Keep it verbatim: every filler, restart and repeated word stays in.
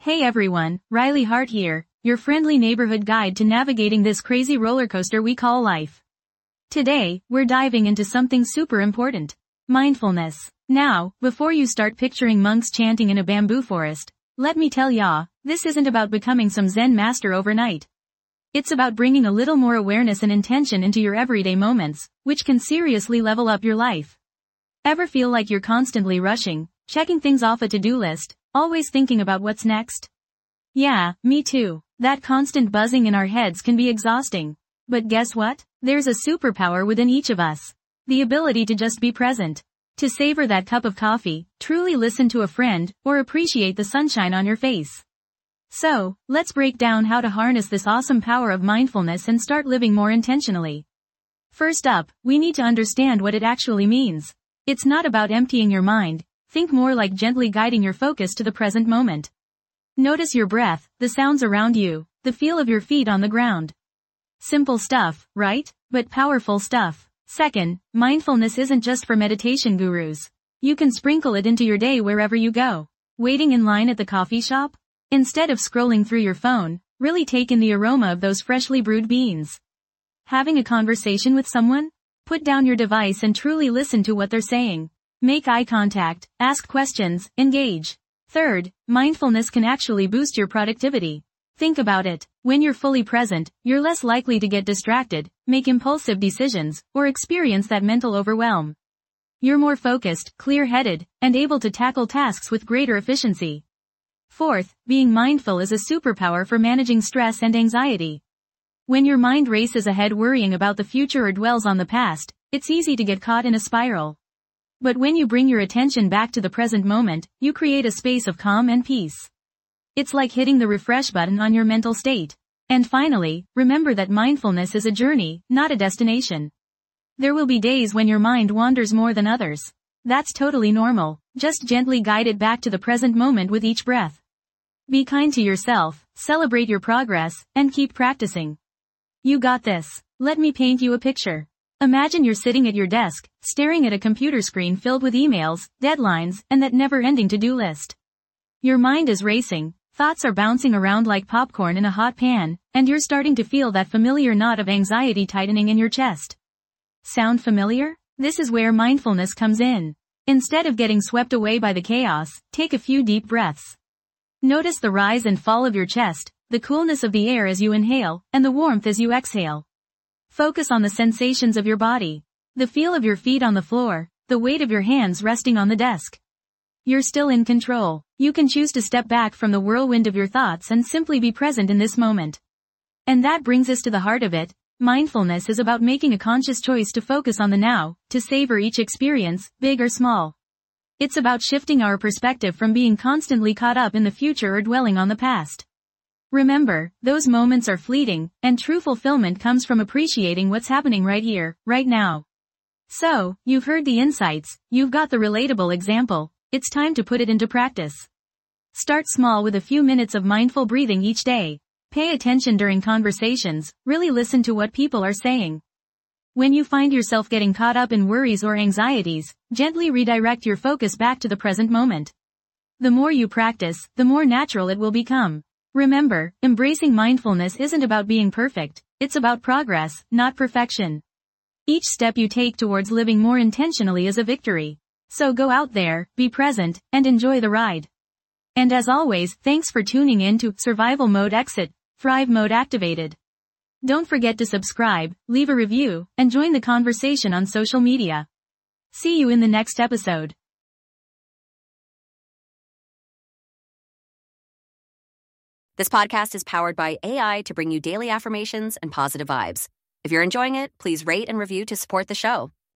Hey everyone, Riley Hart here, your friendly neighborhood guide to navigating this crazy roller coaster we call life. Today, we're diving into something super important. Mindfulness. Now, before you start picturing monks chanting in a bamboo forest, let me tell ya, this isn't about becoming some Zen master overnight. It's about bringing a little more awareness and intention into your everyday moments, which can seriously level up your life. Ever feel like you're constantly rushing, checking things off a to-do list, always thinking about what's next? Yeah, me too. That constant buzzing in our heads can be exhausting. But guess what? There's a superpower within each of us. The ability to just be present. To savor that cup of coffee, truly listen to a friend, or appreciate the sunshine on your face. So, let's break down how to harness this awesome power of mindfulness and start living more intentionally. First up, we need to understand what it actually means. It's not about emptying your mind. Think more like gently guiding your focus to the present moment. Notice your breath, the sounds around you, the feel of your feet on the ground. Simple stuff, right? But powerful stuff. Second, mindfulness isn't just for meditation gurus. You can sprinkle it into your day wherever you go. Waiting in line at the coffee shop? Instead of scrolling through your phone, really take in the aroma of those freshly brewed beans. Having a conversation with someone? Put down your device and truly listen to what they're saying. Make eye contact, ask questions, engage. Third, mindfulness can actually boost your productivity. Think about it. When you're fully present, you're less likely to get distracted, make impulsive decisions, or experience that mental overwhelm. You're more focused, clear-headed, and able to tackle tasks with greater efficiency. Fourth, being mindful is a superpower for managing stress and anxiety. When your mind races ahead worrying about the future or dwells on the past, it's easy to get caught in a spiral. But when you bring your attention back to the present moment, you create a space of calm and peace. It's like hitting the refresh button on your mental state. And finally, remember that mindfulness is a journey, not a destination. There will be days when your mind wanders more than others. That's totally normal. Just gently guide it back to the present moment with each breath. Be kind to yourself, celebrate your progress, and keep practicing. You got this. Let me paint you a picture. Imagine you're sitting at your desk, staring at a computer screen filled with emails, deadlines, and that never-ending to-do list. Your mind is racing, thoughts are bouncing around like popcorn in a hot pan, and you're starting to feel that familiar knot of anxiety tightening in your chest. Sound familiar? This is where mindfulness comes in. Instead of getting swept away by the chaos, take a few deep breaths. Notice the rise and fall of your chest, the coolness of the air as you inhale, and the warmth as you exhale. Focus on the sensations of your body. The feel of your feet on the floor, the weight of your hands resting on the desk. You're still in control. You can choose to step back from the whirlwind of your thoughts and simply be present in this moment. And that brings us to the heart of it. Mindfulness is about making a conscious choice to focus on the now, to savor each experience, big or small. It's about shifting our perspective from being constantly caught up in the future or dwelling on the past. Remember, those moments are fleeting, and true fulfillment comes from appreciating what's happening right here, right now. So, you've heard the insights, you've got the relatable example, it's time to put it into practice. Start small with a few minutes of mindful breathing each day. Pay attention during conversations, really listen to what people are saying. When you find yourself getting caught up in worries or anxieties, gently redirect your focus back to the present moment. The more you practice, the more natural it will become. Remember, embracing mindfulness isn't about being perfect, it's about progress, not perfection. Each step you take towards living more intentionally is a victory. So go out there, be present, and enjoy the ride. And as always, thanks for tuning in to Survival Mode Exit, Thrive Mode Activated. Don't forget to subscribe, leave a review, and join the conversation on social media. See you in the next episode. This podcast is powered by A I to bring you daily affirmations and positive vibes. If you're enjoying it, please rate and review to support the show.